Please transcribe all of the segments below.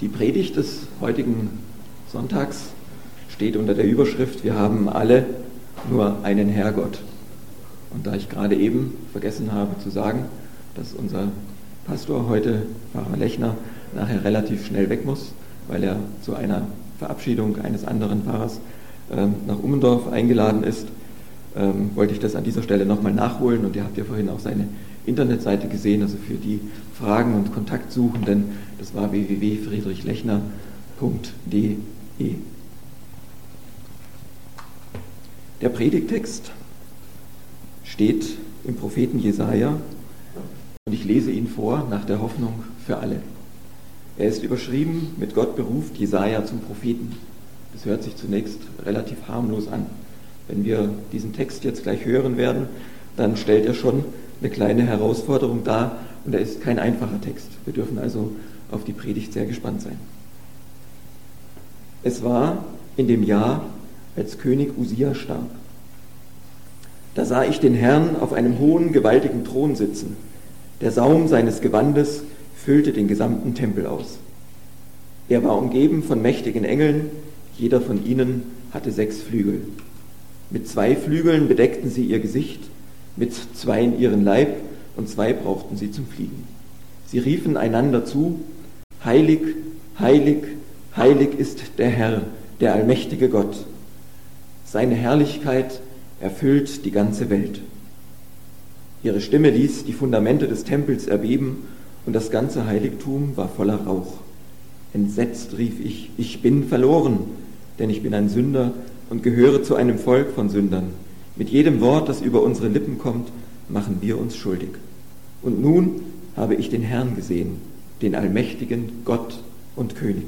Die Predigt des heutigen Sonntags steht unter der Überschrift: Wir haben alle nur einen Herrgott. Und da ich gerade eben vergessen habe zu sagen, dass unser Pastor heute, Pfarrer Lechner, nachher relativ schnell weg muss, weil er zu einer Verabschiedung eines anderen Pfarrers nach Ummendorf eingeladen ist, wollte ich das an dieser Stelle nochmal nachholen. Und ihr habt ja vorhin auch seine Internetseite gesehen, also für die Fragen und Kontaktsuchenden, das war www.friedrichlechner.de. Der Predigttext steht im Propheten Jesaja und ich lese ihn vor nach der Hoffnung für alle. Er ist überschrieben mit Gott beruft Jesaja zum Propheten. Das hört sich zunächst relativ harmlos an. Wenn wir diesen Text jetzt gleich hören werden, dann stellt er schon eine kleine Herausforderung dar und er ist kein einfacher Text. Wir dürfen also auf die Predigt sehr gespannt sein. Es war in dem Jahr, als König Usia starb. Da sah ich den Herrn auf einem hohen, gewaltigen Thron sitzen. Der Saum seines Gewandes füllte den gesamten Tempel aus. Er war umgeben von mächtigen Engeln, jeder von ihnen hatte 6 Flügel. Mit 2 Flügeln bedeckten sie ihr Gesicht, mit 2 ihren Leib und 2 brauchten sie zum Fliegen. Sie riefen einander zu: Heilig, heilig, heilig ist der Herr, der allmächtige Gott. Seine Herrlichkeit erfüllt die ganze Welt. Ihre Stimme ließ die Fundamente des Tempels erbeben und das ganze Heiligtum war voller Rauch. Entsetzt rief ich: Ich bin verloren, denn ich bin ein Sünder und gehöre zu einem Volk von Sündern. Mit jedem Wort, das über unsere Lippen kommt, machen wir uns schuldig. Und nun habe ich den Herrn gesehen, den allmächtigen Gott und König.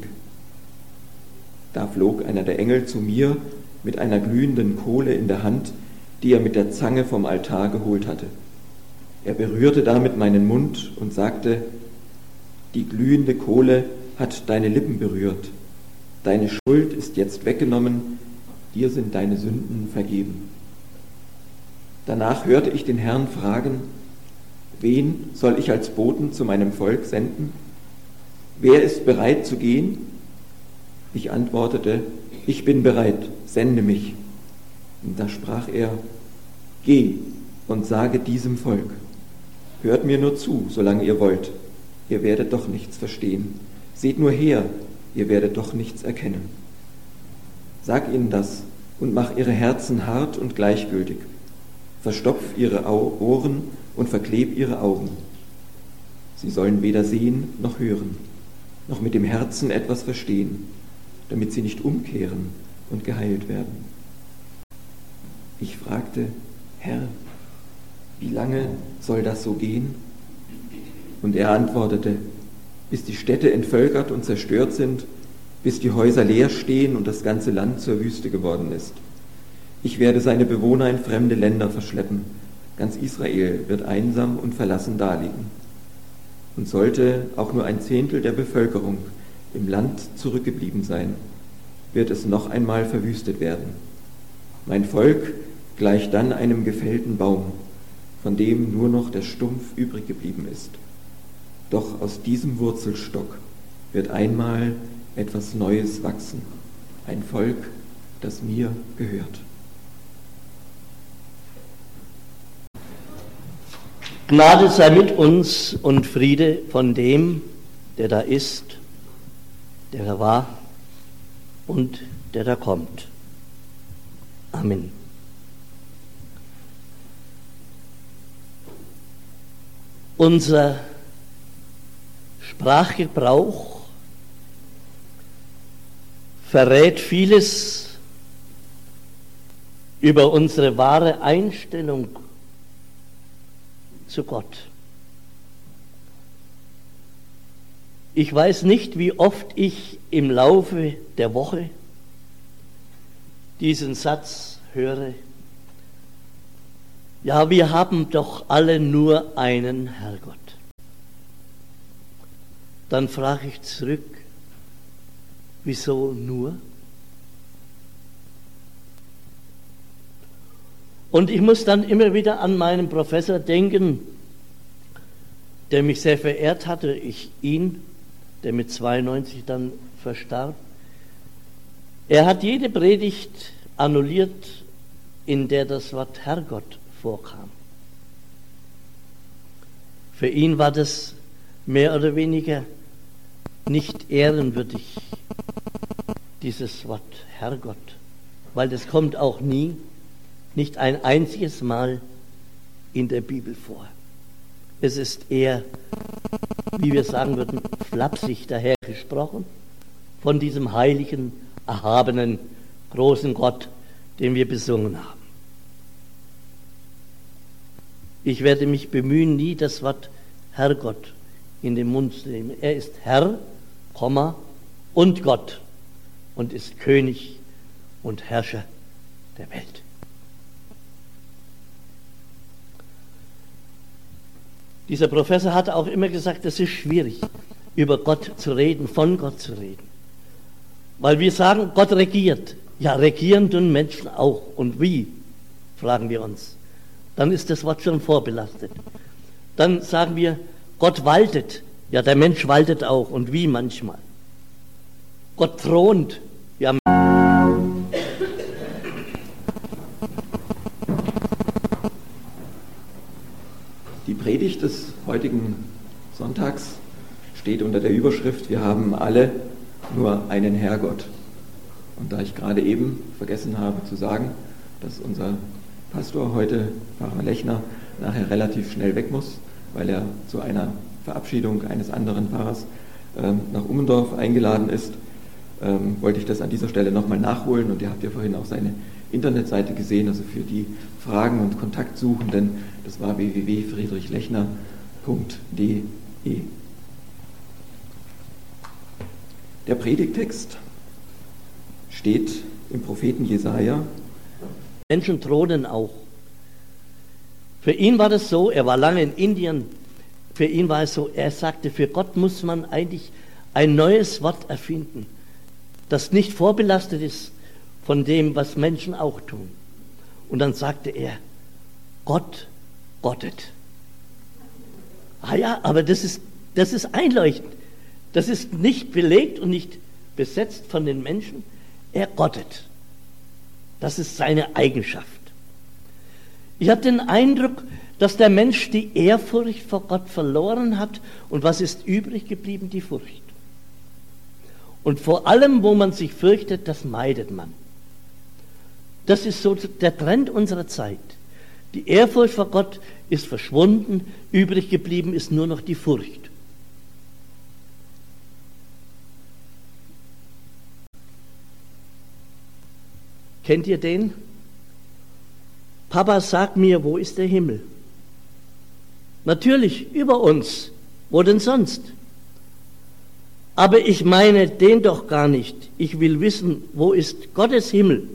Da flog einer der Engel zu mir mit einer glühenden Kohle in der Hand, die er mit der Zange vom Altar geholt hatte. Er berührte damit meinen Mund und sagte: Die glühende Kohle hat deine Lippen berührt. Deine Schuld ist jetzt weggenommen, dir sind deine Sünden vergeben. Danach hörte ich den Herrn fragen: Wen soll ich als Boten zu meinem Volk senden? Wer ist bereit zu gehen? Ich antwortete: Ich bin bereit, sende mich. Und da sprach er: Geh und sage diesem Volk: Hört mir nur zu, solange ihr wollt. Ihr werdet doch nichts verstehen. Seht nur her, ihr werdet doch nichts erkennen. Sag ihnen das und mach ihre Herzen hart und gleichgültig. Verstopf ihre Ohren und verkleb ihre Augen. Sie sollen weder sehen noch hören, noch mit dem Herzen etwas verstehen, damit sie nicht umkehren und geheilt werden. Ich fragte: Herr, wie lange soll das so gehen? Und er antwortete: Bis die Städte entvölkert und zerstört sind, bis die Häuser leer stehen und das ganze Land zur Wüste geworden ist. Ich werde seine Bewohner in fremde Länder verschleppen. Ganz Israel wird einsam und verlassen daliegen. Und sollte auch nur ein Zehntel der Bevölkerung im Land zurückgeblieben sein, wird es noch einmal verwüstet werden. Mein Volk gleicht dann einem gefällten Baum, von dem nur noch der Stumpf übrig geblieben ist. Doch aus diesem Wurzelstock wird einmal etwas Neues wachsen, ein Volk, das mir gehört. Gnade sei mit uns und Friede von dem, der da ist, der da war und der da kommt. Amen. Unser Sprachgebrauch verrät vieles über unsere wahre Einstellung zu Gott. Ich weiß nicht, wie oft ich im Laufe der Woche diesen Satz höre: Ja, wir haben doch alle nur einen Herrgott. Dann frage ich zurück: Wieso nur? Und ich muss dann immer wieder an meinen Professor denken, der mich sehr verehrt hatte, ich ihn, der mit 92 dann verstarb. Er hat jede Predigt annulliert, in der das Wort Herrgott vorkam. Für ihn war das mehr oder weniger nicht ehrenwürdig, dieses Wort Herrgott, weil das kommt auch nie, nicht ein einziges Mal in der Bibel vor. Es ist eher, wie wir sagen würden, flapsig dahergesprochen von diesem heiligen, erhabenen, großen Gott, den wir besungen haben. Ich werde mich bemühen, nie das Wort Herrgott in den Mund zu nehmen. Er ist Herr, und Gott und ist König und Herrscher der Welt. Dieser Professor hat auch immer gesagt, es ist schwierig, über Gott zu reden, von Gott zu reden. Weil wir sagen, Gott regiert. Ja, regieren tun Menschen auch. Und wie, fragen wir uns. Dann ist das Wort schon vorbelastet. Dann sagen wir, Gott waltet. Ja, der Mensch waltet auch. Und wie manchmal. Gott thront. Ja. Die Predigt des heutigen Sonntags steht unter der Überschrift: Wir haben alle nur einen Herrgott. Und da ich gerade eben vergessen habe zu sagen, dass unser Pastor heute, Pfarrer Lechner, nachher relativ schnell weg muss, weil er zu einer Verabschiedung eines anderen Pfarrers nach Ummendorf eingeladen ist, wollte ich das an dieser Stelle nochmal nachholen. Und ihr habt ja vorhin auch seine Internetseite gesehen, also für die Fragen und Kontaktsuchenden, das war www.friedrichlechner.de. Der Predigttext steht im Propheten Jesaja. Menschen thronen auch. Für ihn war das so, er war lange in Indien, für ihn war es so, er sagte, für Gott muss man eigentlich ein neues Wort erfinden, das nicht vorbelastet ist von dem, was Menschen auch tun. Und dann sagte er, Gott gottet. Ah ja, aber das ist einleuchtend. Das ist nicht belegt und nicht besetzt von den Menschen. Er gottet. Das ist seine Eigenschaft. Ich habe den Eindruck, dass der Mensch die Ehrfurcht vor Gott verloren hat. Und was ist übrig geblieben? Die Furcht. Und vor allem, wo man sich fürchtet, das meidet man. Das ist so der Trend unserer Zeit. Die Ehrfurcht vor Gott ist verschwunden, übrig geblieben ist nur noch die Furcht. Kennt ihr den? Papa, sag mir, wo ist der Himmel? Natürlich, über uns. Wo denn sonst? Aber ich meine den doch gar nicht. Ich will wissen, wo ist Gottes Himmel?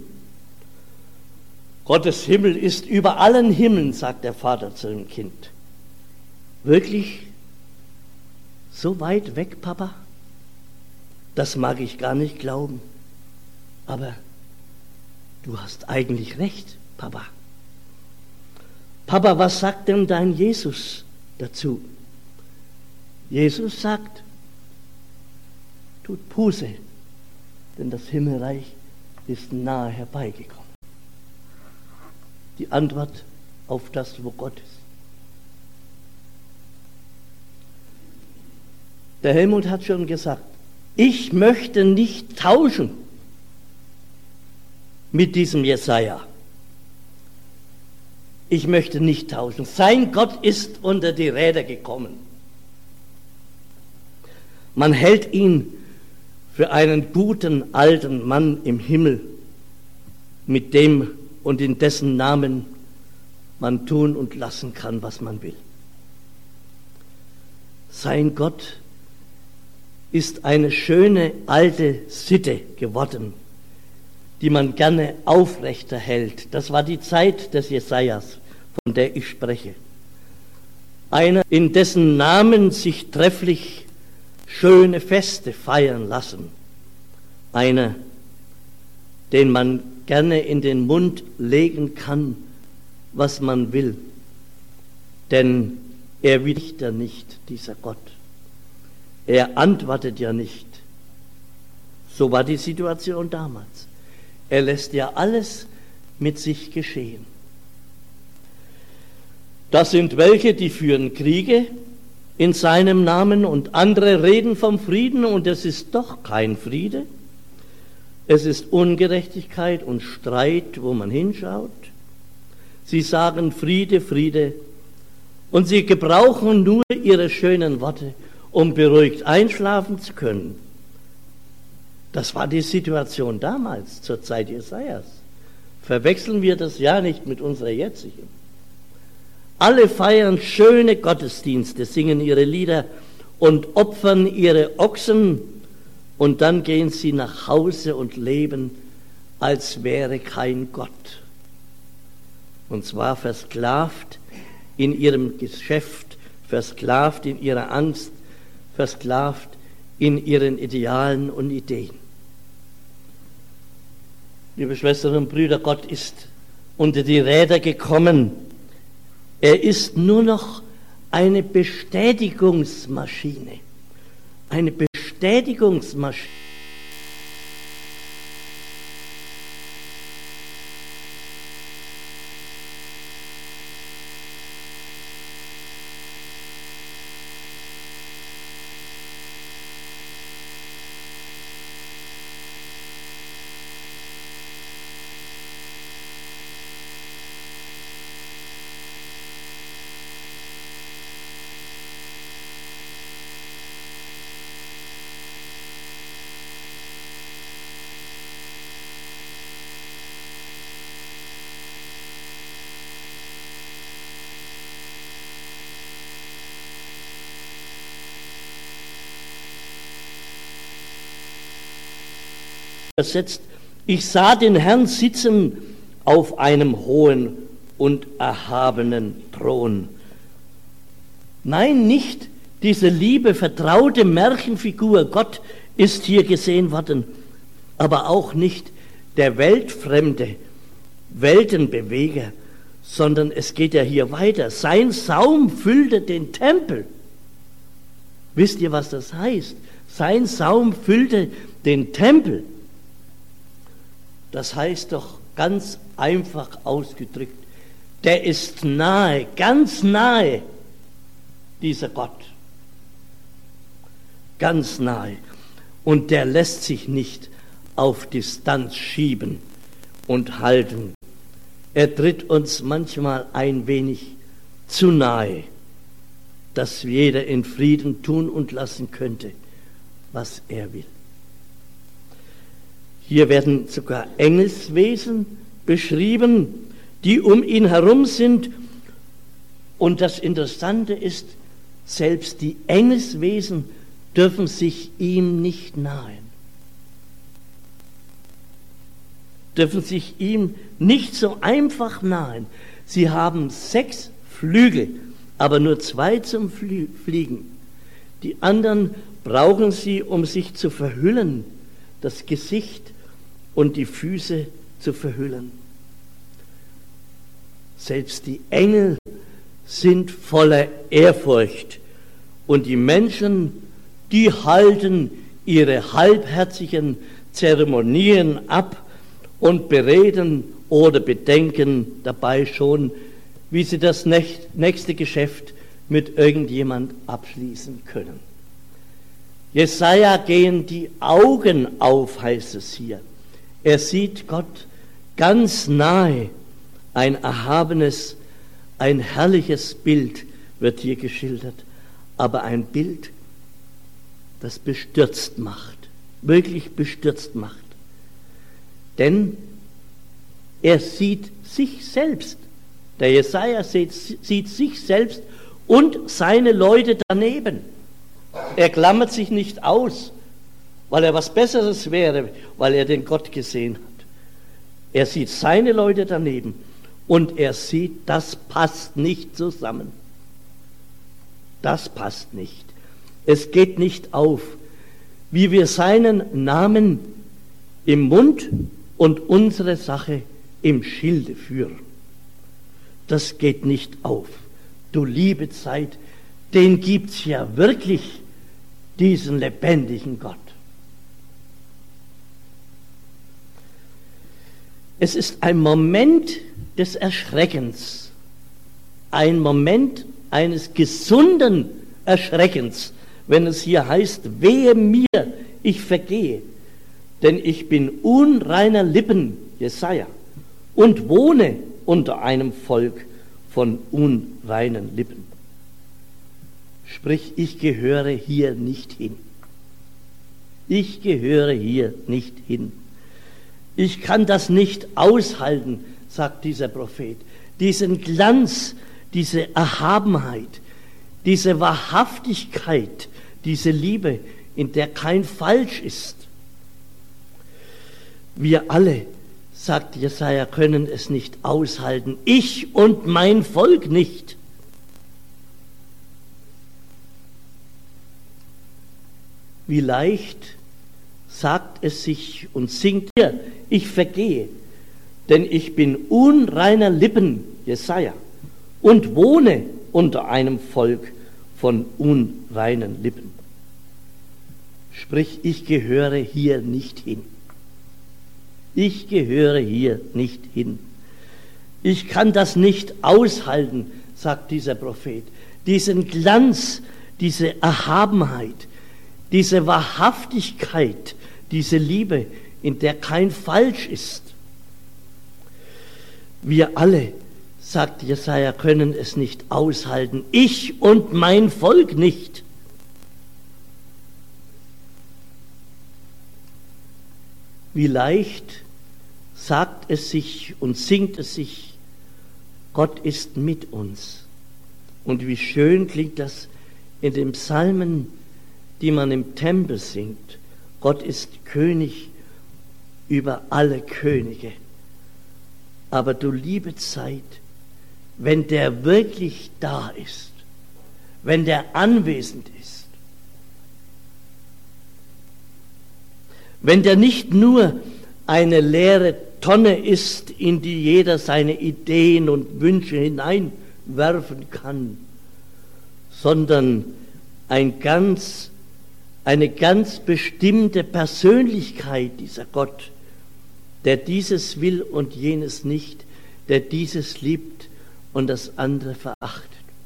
Gottes Himmel ist über allen Himmeln, sagt der Vater zu dem Kind. Wirklich? So weit weg, Papa? Das mag ich gar nicht glauben. Aber du hast eigentlich recht, Papa. Papa, was sagt denn dein Jesus dazu? Jesus sagt, tut Buße, denn das Himmelreich ist nahe herbeigekommen. Die Antwort auf das, wo Gott ist. Der Helmut hat schon gesagt, ich möchte nicht tauschen mit diesem Jesaja. Ich möchte nicht tauschen. Sein Gott ist unter die Räder gekommen. Man hält ihn für einen guten alten Mann im Himmel, mit dem und in dessen Namen man tun und lassen kann, was man will. Sein Gott ist eine schöne alte Sitte geworden, die man gerne aufrechterhält. Das war die Zeit des Jesajas, von der ich spreche. Einer, in dessen Namen sich trefflich schöne Feste feiern lassen. Einer, den man gerne in den Mund legen kann, was man will. Denn er widerrichtet nicht, dieser Gott. Er antwortet ja nicht. So war die Situation damals. Er lässt ja alles mit sich geschehen. Das sind welche, die führen Kriege in seinem Namen und andere reden vom Frieden und es ist doch kein Friede. Es ist Ungerechtigkeit und Streit, wo man hinschaut. Sie sagen Friede, Friede und sie gebrauchen nur ihre schönen Worte, um beruhigt einschlafen zu können. Das war die Situation damals, zur Zeit Jesajas. Verwechseln wir das ja nicht mit unserer jetzigen. Alle feiern schöne Gottesdienste, singen ihre Lieder und opfern ihre Ochsen und dann gehen sie nach Hause und leben, als wäre kein Gott. Und zwar versklavt in ihrem Geschäft, versklavt in ihrer Angst, versklavt in ihren Idealen und Ideen. Liebe Schwestern und Brüder, Gott ist unter die Räder gekommen. Er ist nur noch eine Bestätigungsmaschine. Eine Bestätigungsmaschine. Setzt. Ich sah den Herrn sitzen auf einem hohen und erhabenen Thron. Nein, nicht diese liebe, vertraute Märchenfigur, Gott ist hier gesehen worden, aber auch nicht der weltfremde Weltenbeweger, sondern es geht ja hier weiter. Sein Saum füllte den Tempel. Wisst ihr, was das heißt? Sein Saum füllte den Tempel. Das heißt doch ganz einfach ausgedrückt, der ist nahe, ganz nahe, dieser Gott. Ganz nahe. Und der lässt sich nicht auf Distanz schieben und halten. Er tritt uns manchmal ein wenig zu nahe, dass jeder in Frieden tun und lassen könnte, was er will. Hier werden sogar Engelswesen beschrieben, die um ihn herum sind. Und das Interessante ist, selbst die Engelswesen dürfen sich ihm nicht nahen. Dürfen sich ihm nicht so einfach nahen. Sie haben 6 Flügel, aber nur 2 zum Fliegen. Die anderen brauchen sie, um sich zu verhüllen, das Gesicht und die Füße zu verhüllen. Selbst die Engel sind voller Ehrfurcht und die Menschen, die halten ihre halbherzigen Zeremonien ab und bereden oder bedenken dabei schon, wie sie das nächste Geschäft mit irgendjemand abschließen können. Jesaja gehen die Augen auf, heißt es hier. Er sieht Gott ganz nahe. Ein erhabenes, ein herrliches Bild wird hier geschildert, aber ein Bild, das bestürzt macht, wirklich bestürzt macht. Denn er sieht sich selbst. Der Jesaja sieht sich selbst und seine Leute daneben. Er klammert sich nicht aus, weil er was Besseres wäre, weil er den Gott gesehen hat. Er sieht seine Leute daneben und er sieht, das passt nicht zusammen. Das passt nicht. Es geht nicht auf, wie wir seinen Namen im Mund und unsere Sache im Schilde führen. Das geht nicht auf. Du liebe Zeit, den gibt's ja wirklich. diesen lebendigen Gott. Es ist ein Moment des Erschreckens, ein Moment eines gesunden Erschreckens, wenn es hier heißt, wehe mir, ich vergehe, denn ich bin unreiner Lippen, Jesaja, und wohne unter einem Volk von unreinen Lippen. Sprich, ich gehöre hier nicht hin. Ich gehöre hier nicht hin. Ich kann das nicht aushalten, sagt dieser Prophet. Diesen Glanz, diese Erhabenheit, diese Wahrhaftigkeit, diese Liebe, in der kein Falsch ist. Wir alle, sagt Jesaja, können es nicht aushalten. Ich und mein Volk nicht. Wie leicht sagt es sich und singt hier, ich vergehe, denn ich bin unreiner Lippen, Jesaja, und wohne unter einem Volk von unreinen Lippen. Sprich, ich gehöre hier nicht hin. Ich gehöre hier nicht hin. Ich kann das nicht aushalten, sagt dieser Prophet. Diesen Glanz, diese Erhabenheit, diese Wahrhaftigkeit, diese Liebe, in der kein Falsch ist. Wir alle, sagt Jesaja, können es nicht aushalten. Ich und mein Volk nicht. Wie leicht sagt es sich und singt es sich, Gott ist mit uns. Und wie schön klingt das in den Psalmen, die man im Tempel singt. Gott ist König über alle Könige. Aber du liebe Zeit, wenn der wirklich da ist, wenn der anwesend ist, wenn der nicht nur eine leere Tonne ist, in die jeder seine Ideen und Wünsche hineinwerfen kann, sondern eine ganz bestimmte Persönlichkeit, dieser Gott, der dieses will und jenes nicht, der dieses liebt und das andere verachtet.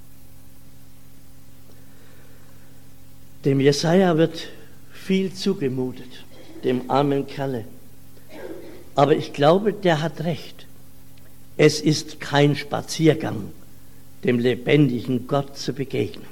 Dem Jesaja wird viel zugemutet, dem armen Kerle. Aber ich glaube, der hat recht. Es ist kein Spaziergang, dem lebendigen Gott zu begegnen.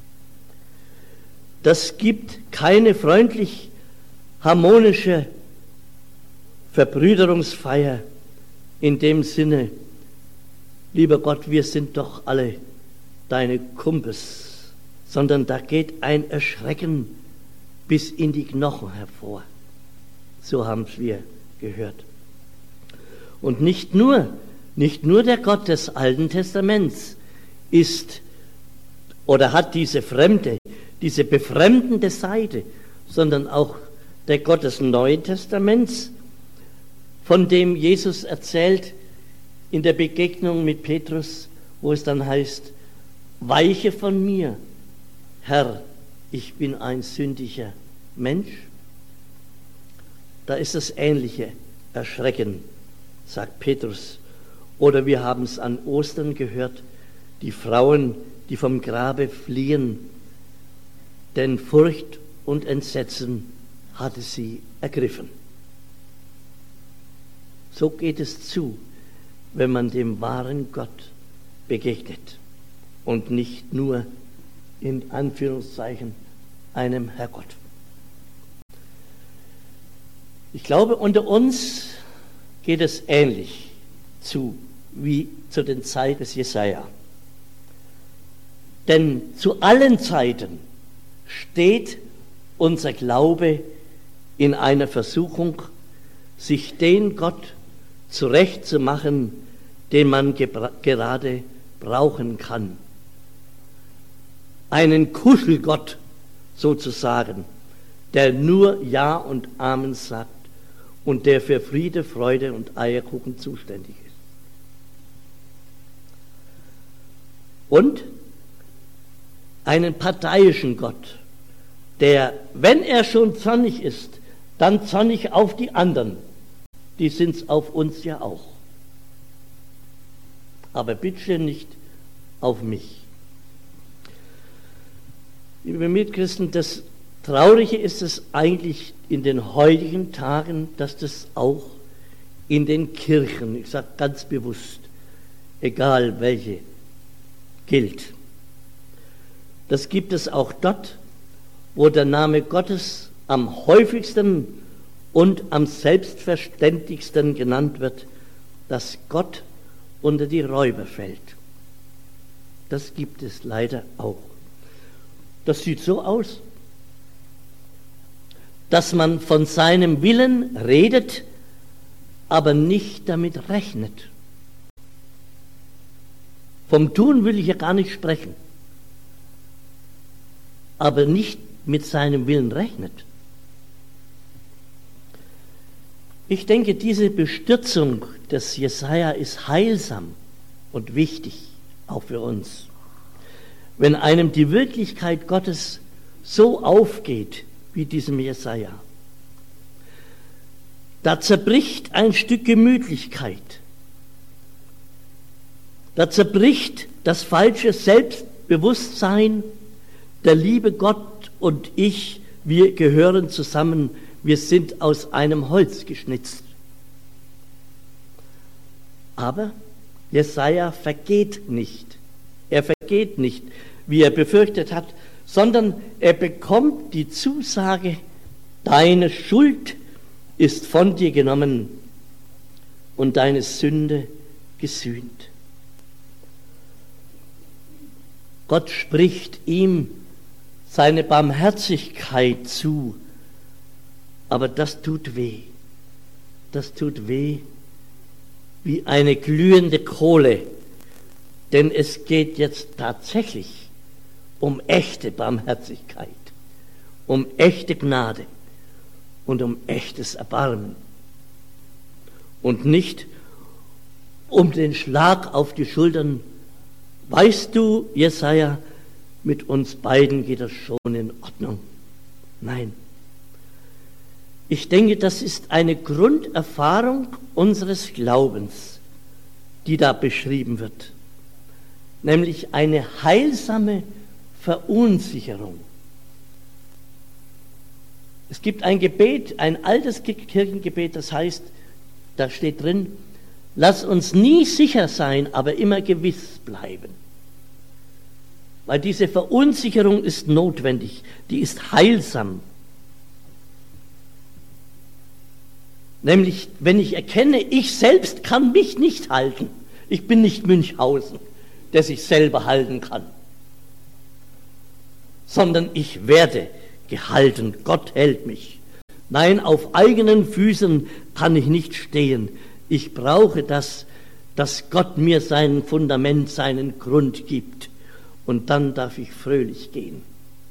Das gibt keine freundlich harmonische Verbrüderungsfeier in dem Sinne, lieber Gott, wir sind doch alle deine Kumpels, sondern da geht ein Erschrecken bis in die Knochen hervor. So haben wir gehört. Und nicht nur der Gott des Alten Testaments ist oder hat diese fremde, diese befremdende Seite, sondern auch der Gott des Neuen Testaments, von dem Jesus erzählt in der Begegnung mit Petrus, wo es dann heißt, weiche von mir, Herr, ich bin ein sündiger Mensch. Da ist das ähnliche Erschrecken, sagt Petrus. Oder wir haben es an Ostern gehört, die Frauen, die vom Grabe fliehen, denn Furcht und Entsetzen hatte sie ergriffen. So geht es zu, wenn man dem wahren Gott begegnet und nicht nur in Anführungszeichen einem Herrgott. Ich glaube, unter uns geht es ähnlich zu wie zu den Zeiten des Jesaja. Denn zu allen Zeiten steht unser Glaube in einer Versuchung, sich den Gott zurechtzumachen, den man gerade brauchen kann. Einen Kuschelgott sozusagen, der nur Ja und Amen sagt und der für Friede, Freude und Eierkuchen zuständig ist. Und einen parteiischen Gott, der, wenn er schon zornig ist, dann zornig auf die anderen. Die sind es auf uns ja auch. Aber bitteschön nicht auf mich. Liebe Mitchristen, das Traurige ist es eigentlich in den heutigen Tagen, dass das auch in den Kirchen, ich sage ganz bewusst, egal welche, gilt. Das gibt es auch dort, wo der Name Gottes am häufigsten und am selbstverständlichsten genannt wird, dass Gott unter die Räuber fällt. Das gibt es leider auch. Das sieht so aus, dass man von seinem Willen redet, aber nicht damit rechnet. Vom Tun will ich ja gar nicht sprechen, aber nicht mit seinem Willen rechnet. Ich denke, diese Bestürzung des Jesaja ist heilsam und wichtig, auch für uns. Wenn einem die Wirklichkeit Gottes so aufgeht, wie diesem Jesaja, da zerbricht ein Stück Gemütlichkeit. Da zerbricht das falsche Selbstbewusstsein, der liebe Gott und ich, wir gehören zusammen, wir sind aus einem Holz geschnitzt. Aber Jesaja vergeht nicht. Er vergeht nicht, wie er befürchtet hat, sondern er bekommt die Zusage, deine Schuld ist von dir genommen und deine Sünde gesühnt. Gott spricht ihm seine Barmherzigkeit zu, aber das tut weh. Das tut weh wie eine glühende Kohle, denn es geht jetzt tatsächlich um echte Barmherzigkeit, um echte Gnade und um echtes Erbarmen und nicht um den Schlag auf die Schultern. Weißt du, Jesaja, mit uns beiden geht das schon in Ordnung. Nein. Ich denke, das ist eine Grunderfahrung unseres Glaubens, die da beschrieben wird, nämlich eine heilsame Verunsicherung. Es gibt ein Gebet, ein altes Kirchengebet, das heißt, da steht drin, lass uns nie sicher sein, aber immer gewiss bleiben. Weil diese Verunsicherung ist notwendig, die ist heilsam. Nämlich, wenn ich erkenne, ich selbst kann mich nicht halten. Ich bin nicht Münchhausen, der sich selber halten kann. Sondern ich werde gehalten. Gott hält mich. Nein, auf eigenen Füßen kann ich nicht stehen. Ich brauche das, dass Gott mir sein Fundament, seinen Grund gibt. Und dann darf ich fröhlich gehen.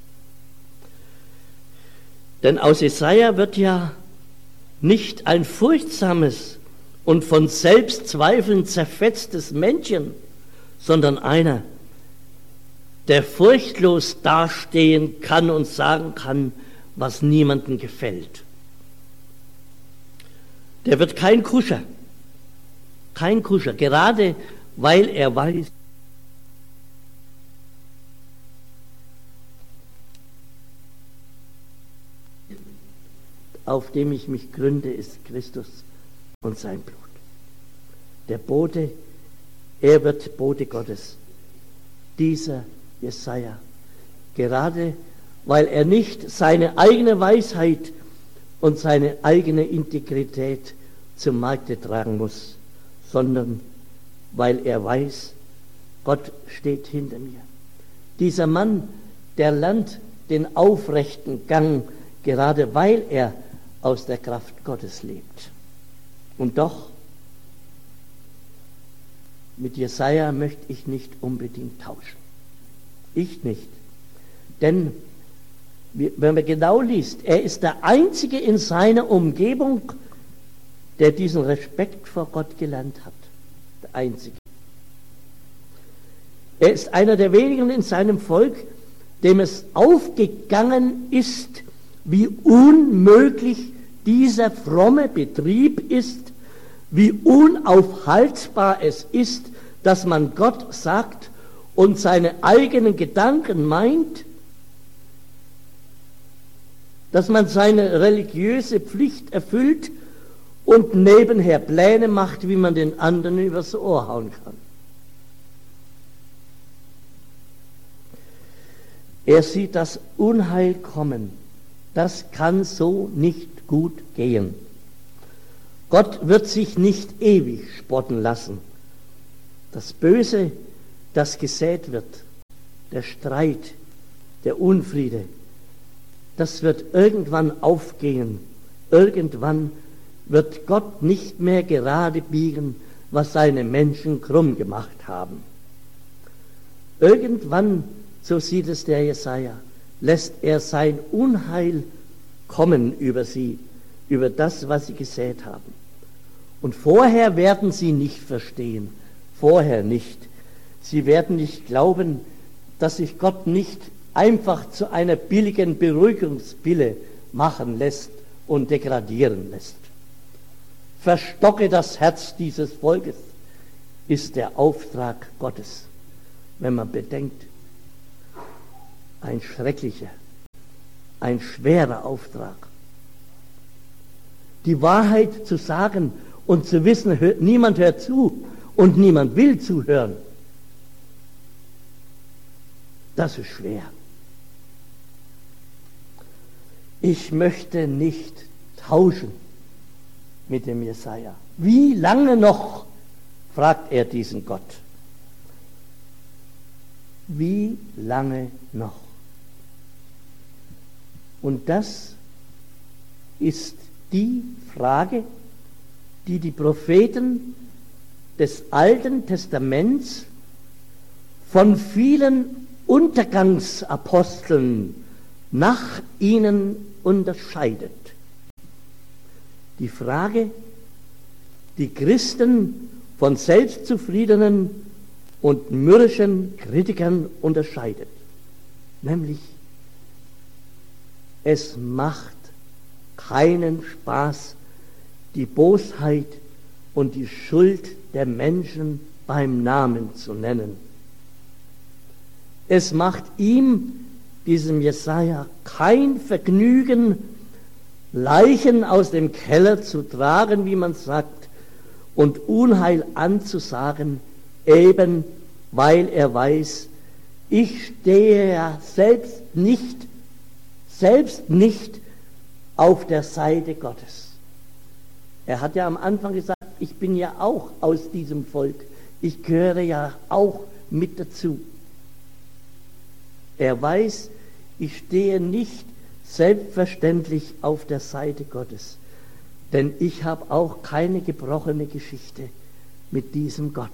Denn aus Jesaja wird ja nicht ein furchtsames und von Selbstzweifeln zerfetztes Männchen, sondern einer, der furchtlos dastehen kann und sagen kann, was niemandem gefällt. Der wird kein Kuscher, gerade weil er weiß, auf dem ich mich gründe, ist Christus und sein Blut. Der Bote, er wird Bote Gottes, dieser Jesaja, gerade weil er nicht seine eigene Weisheit und seine eigene Integrität zum Markte tragen muss, sondern weil er weiß, Gott steht hinter mir. Dieser Mann, der lernt den aufrechten Gang, gerade weil er aus der Kraft Gottes lebt. Und doch, mit Jesaja möchte ich nicht unbedingt tauschen. Ich nicht. Denn, wenn man genau liest, er ist der Einzige in seiner Umgebung, der diesen Respekt vor Gott gelernt hat. Der Einzige. Er ist einer der wenigen in seinem Volk, dem es aufgegangen ist, wie unmöglich dieser fromme Betrieb ist, wie unaufhaltbar es ist, dass man Gott sagt und seine eigenen Gedanken meint, dass man seine religiöse Pflicht erfüllt und nebenher Pläne macht, wie man den anderen übers Ohr hauen kann. Er sieht das Unheil kommen. Das kann so nicht gut gehen. Gott wird sich nicht ewig spotten lassen. Das Böse, das gesät wird, der Streit, der Unfriede, das wird irgendwann aufgehen. Irgendwann wird Gott nicht mehr gerade biegen, was seine Menschen krumm gemacht haben. Irgendwann, so sieht es der Jesaja, lässt er sein Unheil kommen über sie, über das, was sie gesät haben. Und vorher werden sie nicht verstehen, vorher nicht. Sie werden nicht glauben, dass sich Gott nicht einfach zu einer billigen Beruhigungspille machen lässt und degradieren lässt. Verstocke das Herz dieses Volkes, ist der Auftrag Gottes, wenn man bedenkt, ein schrecklicher, ein schwerer Auftrag. Die Wahrheit zu sagen und zu wissen, niemand hört zu und niemand will zuhören, das ist schwer. Ich möchte nicht tauschen mit dem Jesaja. Wie lange noch, fragt er diesen Gott. Wie lange noch? Und das ist die Frage, die die Propheten des Alten Testaments von vielen Untergangsaposteln nach ihnen unterscheidet. Die Frage, die Christen von selbstzufriedenen und mürrischen Kritikern unterscheidet. Nämlich, es macht keinen Spaß, die Bosheit und die Schuld der Menschen beim Namen zu nennen. Es macht ihm, diesem Jesaja, kein Vergnügen, Leichen aus dem Keller zu tragen, wie man sagt, und Unheil anzusagen, eben weil er weiß, ich stehe ja selbst nicht auf der Seite Gottes. Er hat ja am Anfang gesagt, ich bin ja auch aus diesem Volk, ich gehöre ja auch mit dazu. Er weiß, ich stehe nicht selbstverständlich auf der Seite Gottes, denn ich habe auch keine gebrochene Geschichte mit diesem Gott.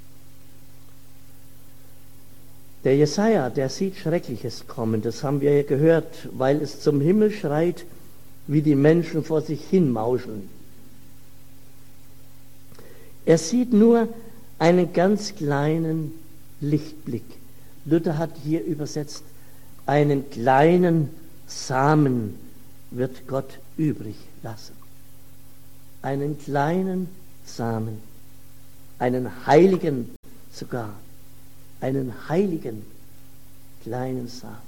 Der Jesaja, der sieht Schreckliches kommen, das haben wir ja gehört, weil es zum Himmel schreit, wie die Menschen vor sich hin mauscheln. Er sieht nur einen ganz kleinen Lichtblick. Luther hat hier übersetzt, einen kleinen Samen wird Gott übrig lassen. Einen kleinen Samen, einen heiligen sogar, einen heiligen kleinen Samen.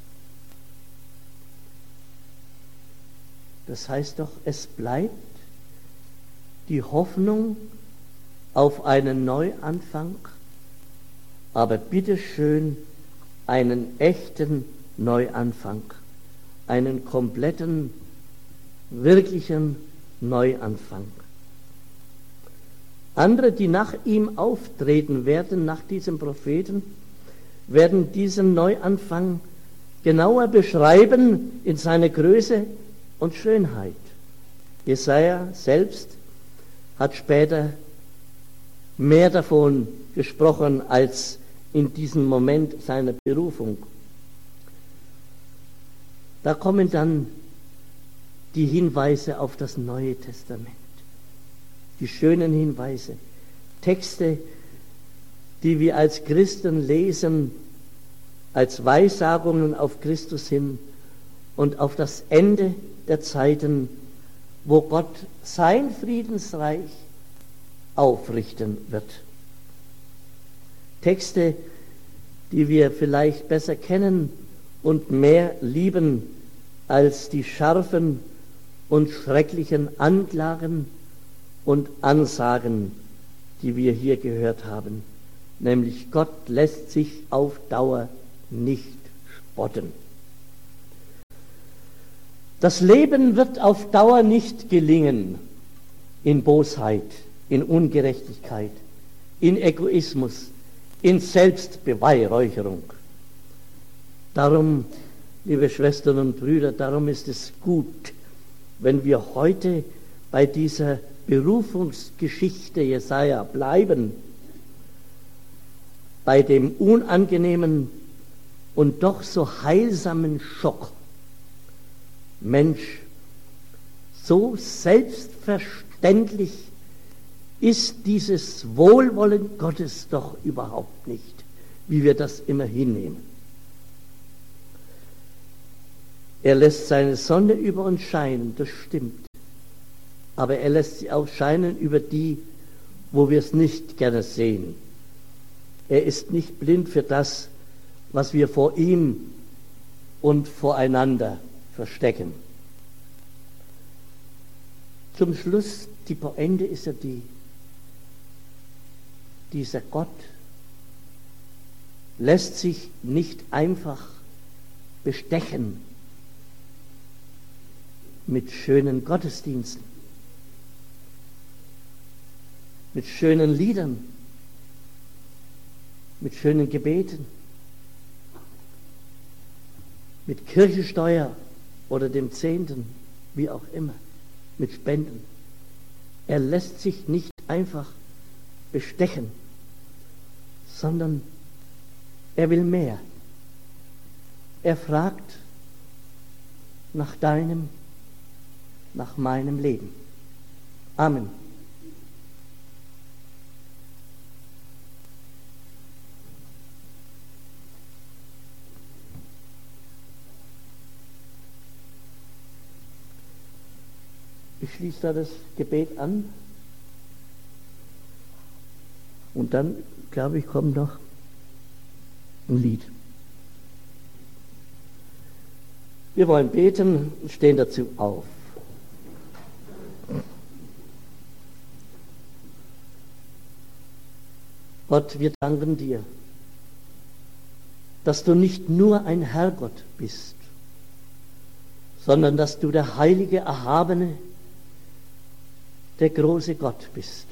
Das heißt doch, es bleibt die Hoffnung auf einen Neuanfang, aber bitteschön einen echten Neuanfang, einen kompletten, wirklichen Neuanfang. Andere, die nach ihm auftreten werden, nach diesem Propheten, werden diesen Neuanfang genauer beschreiben in seiner Größe und Schönheit. Jesaja selbst hat später mehr davon gesprochen als in diesem Moment seiner Berufung. Da kommen dann die Hinweise auf das Neue Testament, die schönen Hinweise, Texte, die wir als Christen lesen, als Weissagungen auf Christus hin und auf das Ende der Zeiten, wo Gott sein Friedensreich aufrichten wird. Texte, die wir vielleicht besser kennen und mehr lieben als die scharfen und schrecklichen Anklagen und Ansagen, die wir hier gehört haben. Nämlich Gott lässt sich auf Dauer nicht spotten. Das Leben wird auf Dauer nicht gelingen in Bosheit, in Ungerechtigkeit, in Egoismus, in Selbstbeweihräucherung. Darum, liebe Schwestern und Brüder, darum ist es gut, wenn wir heute bei dieser Berufungsgeschichte Jesaja bleiben, bei dem unangenehmen und doch so heilsamen Schock. Mensch, so selbstverständlich ist dieses Wohlwollen Gottes doch überhaupt nicht, wie wir das immer hinnehmen. Er lässt seine Sonne über uns scheinen, das stimmt. Aber er lässt sie auch scheinen über die, wo wir es nicht gerne sehen. Er ist nicht blind für das, was wir vor ihm und voreinander verstecken. Zum Schluss, die Pointe ist ja die: Dieser Gott lässt sich nicht einfach bestechen mit schönen Gottesdiensten, mit schönen Liedern, mit schönen Gebeten, mit Kirchensteuer oder dem Zehnten, wie auch immer, mit Spenden. Er lässt sich nicht einfach bestechen, sondern er will mehr. Er fragt nach deinem, nach meinem Leben. Amen. Ich schließe da das Gebet an und dann, glaube ich, kommt noch ein Lied. Wir wollen beten und stehen dazu auf. Gott, wir danken dir, dass du nicht nur ein Herrgott bist, sondern dass du der heilige, erhabene, der große Gott bist.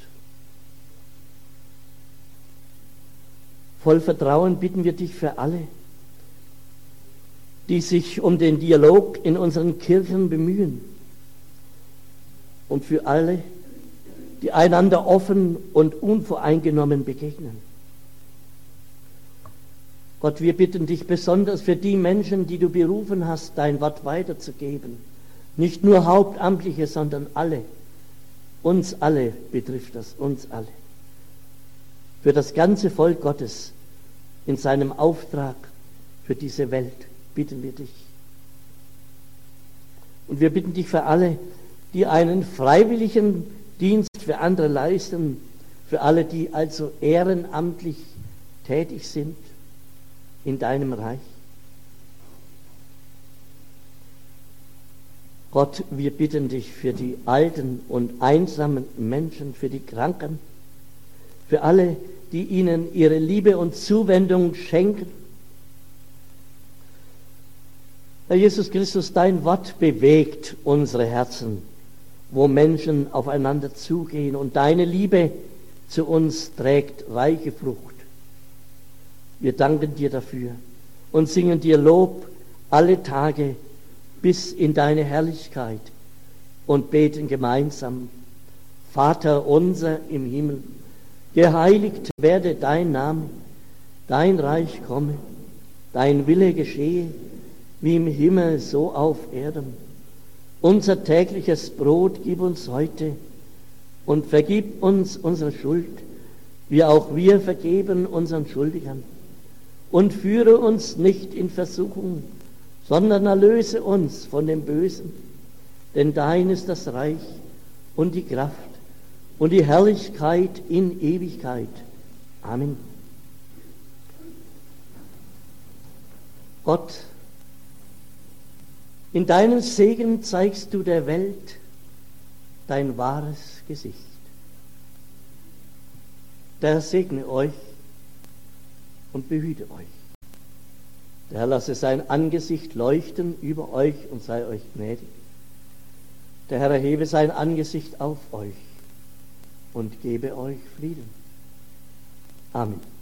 Voll Vertrauen bitten wir dich für alle, die sich um den Dialog in unseren Kirchen bemühen, und für alle, die einander offen und unvoreingenommen begegnen. Gott, wir bitten dich besonders für die Menschen, die du berufen hast, dein Wort weiterzugeben. Nicht nur Hauptamtliche, sondern alle. Uns alle betrifft das, uns alle. Für das ganze Volk Gottes in seinem Auftrag für diese Welt bitten wir dich. Und wir bitten dich für alle, die einen freiwilligen Dienst für andere leisten, für alle, die also ehrenamtlich tätig sind in deinem Reich. Gott, wir bitten dich für die alten und einsamen Menschen, für die Kranken, für alle, die ihnen ihre Liebe und Zuwendung schenken. Herr Jesus Christus, dein Wort bewegt unsere Herzen, wo Menschen aufeinander zugehen, und deine Liebe zu uns trägt reiche Frucht. Wir danken dir dafür und singen dir Lob alle Tage bis in deine Herrlichkeit und beten gemeinsam: Vater unser im Himmel, geheiligt werde dein Name, dein Reich komme, dein Wille geschehe, wie im Himmel so auf Erden. Unser tägliches Brot gib uns heute und vergib uns unsere Schuld, wie auch wir vergeben unseren Schuldigern. und führe uns nicht in Versuchung, sondern erlöse uns von dem Bösen. Denn dein ist das Reich und die Kraft und die Herrlichkeit in Ewigkeit. Amen. Gott, in deinem Segen zeigst du der Welt dein wahres Gesicht. Der Herr segne euch und behüte euch. Der Herr lasse sein Angesicht leuchten über euch und sei euch gnädig. Der Herr erhebe sein Angesicht auf euch und gebe euch Frieden. Amen.